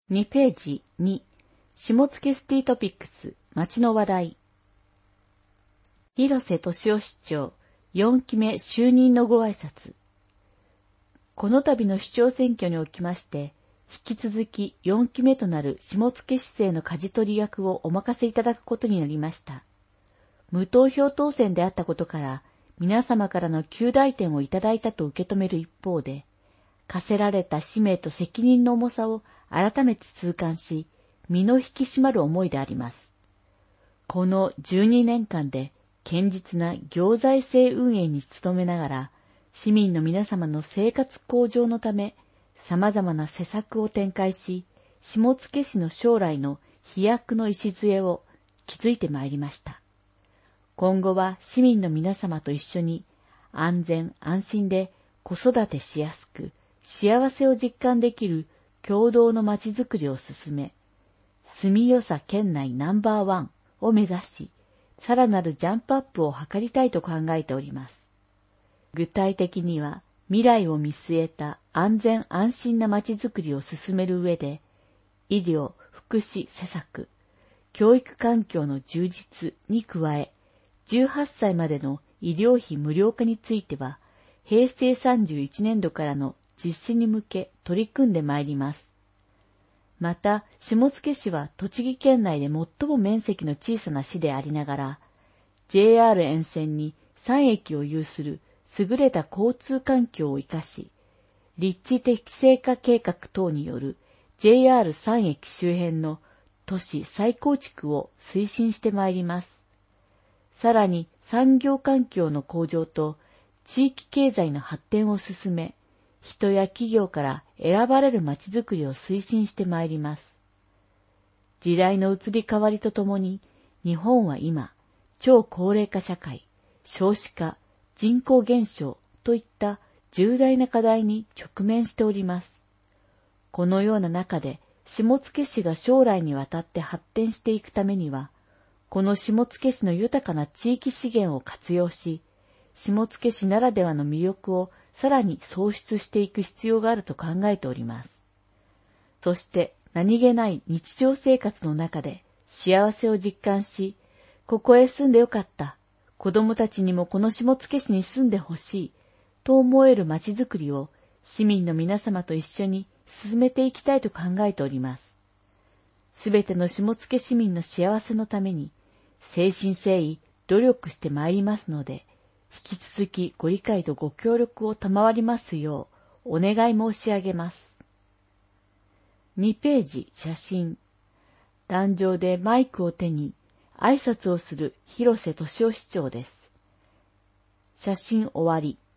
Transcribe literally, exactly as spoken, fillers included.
にページに、下野シティトピックス、街の話題。広瀬俊夫市長、よんきめ就任のご挨拶。この度の市長選挙におきまして、引き続きよんきめとなる下野市政の舵取り役をお任せいただくことになりました。無投票当選であったことから、皆様からの及第点をいただいたと受け止める一方で、課せられた使命と責任の重さを改めて痛感し、身の引き締まる思いであります。このじゅうにねんかんで堅実な行財政運営に努めながら、市民の皆様の生活向上のため、様々な施策を展開し、下野市の将来の飛躍の礎を築いてまいりました。今後は市民の皆様と一緒に安全安心で子育てしやすく幸せを実感できる共同のまちづくりを進め、住みよさ県内ナンバーワンを目指し、さらなるジャンプアップを図りたいと考えております。具体的には未来を見据えた安全安心なまちづくりを進める上で、医療・福祉施策、教育環境の充実に加え、じゅうはっさいまでの医療費無料化については、へいせいさんじゅういちねんどからの実施に向け取り組んでまいります。また、下野市は栃木県内で最も面積の小さな市でありながら、ジェイアール 沿線にさんえきを有する優れた交通環境を生かし、立地適正化計画等による ジェイアールさん 駅周辺の都市再構築を推進してまいります。さらに産業環境の向上と地域経済の発展を進め、人や企業から選ばれるまちづくりを推進してまいります。時代の移り変わりとともに、日本は今、超高齢化社会、少子化、人口減少といった重大な課題に直面しております。このような中で、下野市が将来にわたって発展していくためには、この下野市の豊かな地域資源を活用し、下野市ならではの魅力をさらに創出していく必要があると考えております。そして何気ない日常生活の中で幸せを実感し、ここへ住んでよかった、子供たちにもこの下野市に住んでほしい、と思える街づくりを市民の皆様と一緒に進めていきたいと考えております。すべての下野市民の幸せのために、誠心誠意努力してまいりますので、引き続きご理解とご協力を賜りますようお願い申し上げます。にページ写真。壇上でマイクを手に挨拶をする広瀬俊夫市長です。写真終わり。